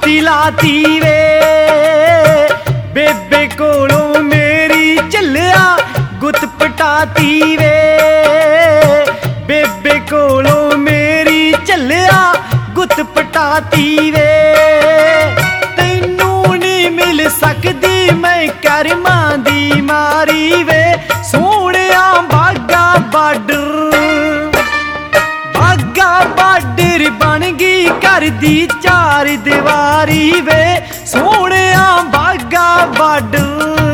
जुत्ती लाती वे बेबे कोलों मेरी झल्लिया गुत पटाती वे बेबे कोलों मेरी झल्लिया गुत पटाती वे तैनू नहीं मिल सकदी मैं करमां दी मारी वे सोहणिया बागा बार्डर बन गई घर दी चार दीवारी वे सोहणिया बागा बार्डर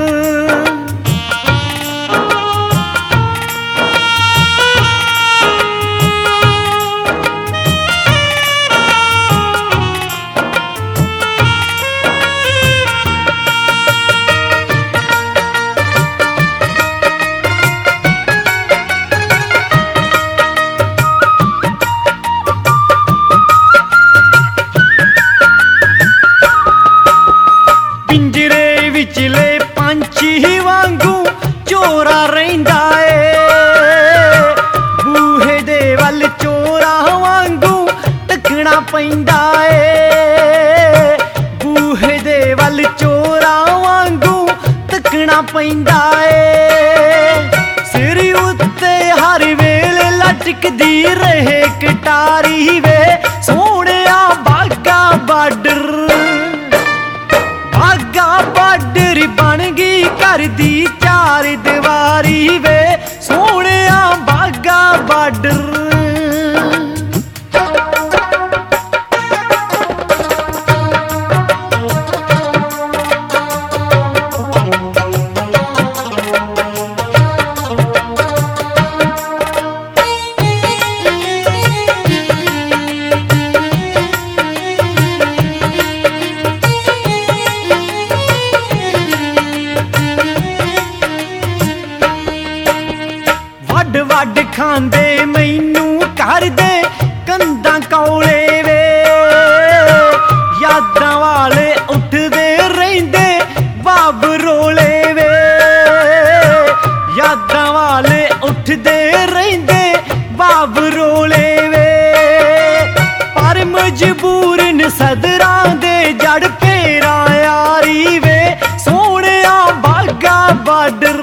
पिंजरे विचले पंछी वांगू चोरा रहिंदा ए बूहे दे वल चोरा वांगू तकना पैंदा ए बूहे दे वल चोरा वांगू तकना पैंदा ए सिर उत्ते हर वेले लटकदी रहे कटारी वे सोहणिया बागा बार्डर बागा बार्डर बन गई घर दी चार दीवारी वे सोहणिया बागा बार्डर वड खांदे मैनू घर दे कंधां कौले वे यादां वाले उठदे रहिंदे बाब रोले वे यादां वाले उठदे रहिंदे बाब रोले वे पर मजबूर न सदरां दे जड़ फेरा यारी वे सोहणिया बागा बार्डर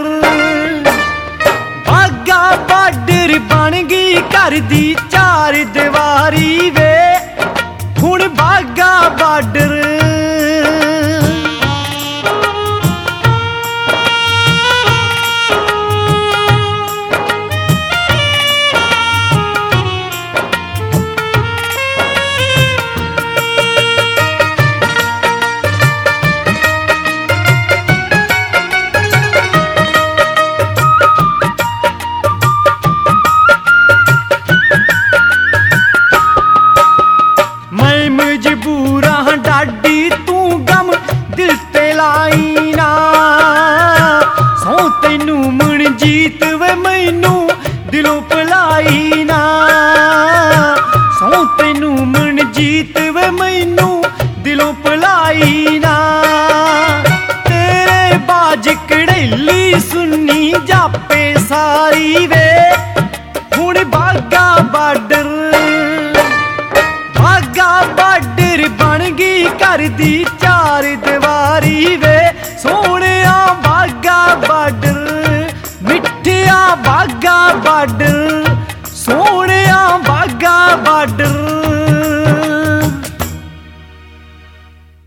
बागा बार्डर बन गई घर दी चार दीवारी वे हुण बागा बार्डर मजबूरा डाडी तू गम दिल ते लाई ना सौ तैनू मनजीत वे मैनू दिलों भुलाई ना सौ तैनू मनजीत वे मैनू दिलों भुलाई ना तेरे बाज कड़ेली सुन्नी जापे सारी वे हुण बागा बार्डर बागा बार्डर बन गई घर दी चार दीवारी वे सोहणिया बागा बार्डर मिठिया बागा बार्डर।